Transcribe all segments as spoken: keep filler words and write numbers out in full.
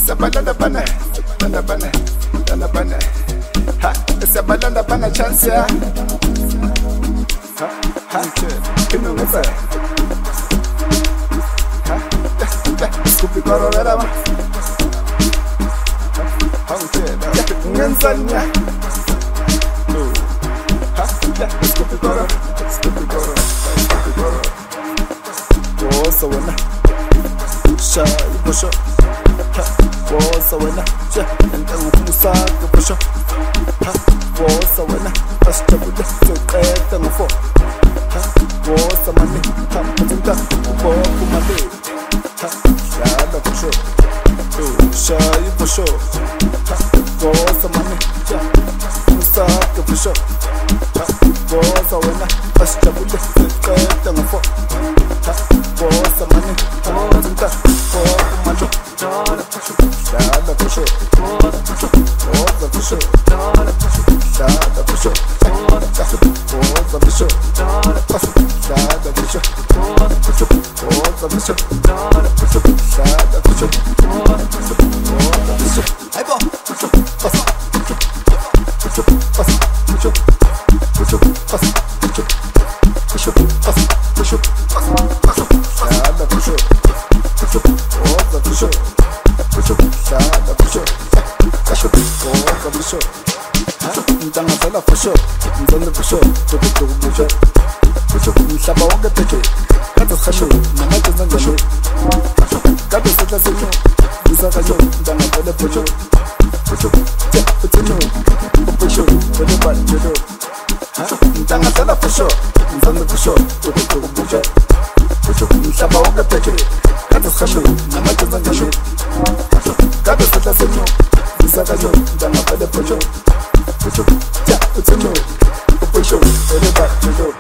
Sabalanda bana, bana bana, bana bana. Ha, sabalanda bana chance ya. Ha, ha, kino ngasa. Ha, skupi koro vera ma. Ha, ngensanya. Ha, skupi koro, skupi koro, skupi koro. Wosa wana, sha ibosho. Wosa wena, yeah, and then we start the push up. Wosa wena, that's the way to get them for. Wosa money, come to the for my day. Yeah, the push up. Oh, shy for sure. Wosa money, yeah, we start the push up. Wosa wena, that's the way to get them for. Wosa money, come to the for my day. Dada push up, Dada push up, Dada push up, Dada push up, Dada push up, Dada push up, Dada push up, Dada push up, Dada push up, Dada push up, Dada push up, Dada push up, Dada push up, Dada push up, Dada push up. Hey boy, push up, push up, push up, push up, push up, push up, push up, push up, push up, push up, push up, push up, Dada push up, push up, Dada push up. Push up, shada push up, push up, oh, push up. Ntanga zala push up, nzonde push up, tuku tuku push up, push up. Mhlaba wonke phethe, kade khasho, namathi nzangasho. Kade setha senyo, isakasho, ntanga zala push up, push up. Yeah, push up, push up, push up, push up. Ntanga zala push up, nzonde push up, tuku tuku push up, push up. Mhlaba wonke phethe, kade khasho, namathi nzangasho. Kade setha senyo, isakasho, ntanga zala push up, push up. Yeah, push up, push up, push up, push up.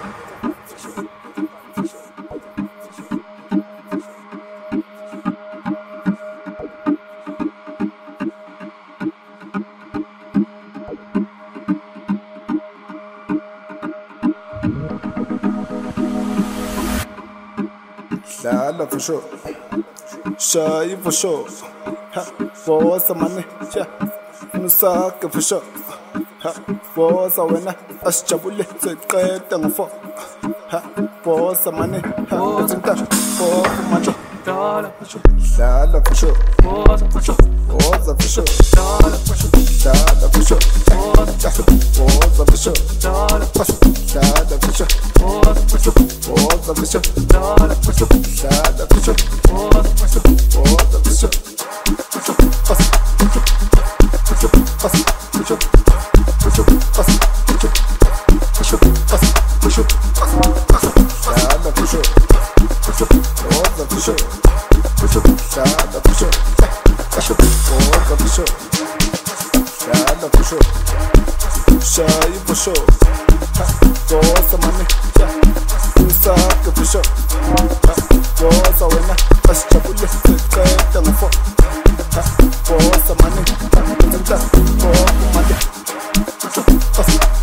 Dada for sure, shy for sure. Ha, wosa money, yeah, musaka for sure. Ha, wosa wena, asjabule seketa ngafo. Ha, wosa money, ha, zinta, for macho. Dada for sure, dada for sure, wosa for sure, wosa for sure, dada for sure, dada for sure, wosa for sure, dada for sure, dada for sure, wosa for sure, wosa for sure, dada for sure, dada for sure, wosa for sure, wosa for sure, push up, push up, push up, push up, push up, push up, push up, push up, push up, push up, push up, dada push up, push up, wosa push up, push up, dada push up, push up, wosa push up, dada push up, shy push up, wosa money, usaka push up, wosa wena, asjabule seketa ngafo. Wosa money, zinta, oh, money, push up, push up.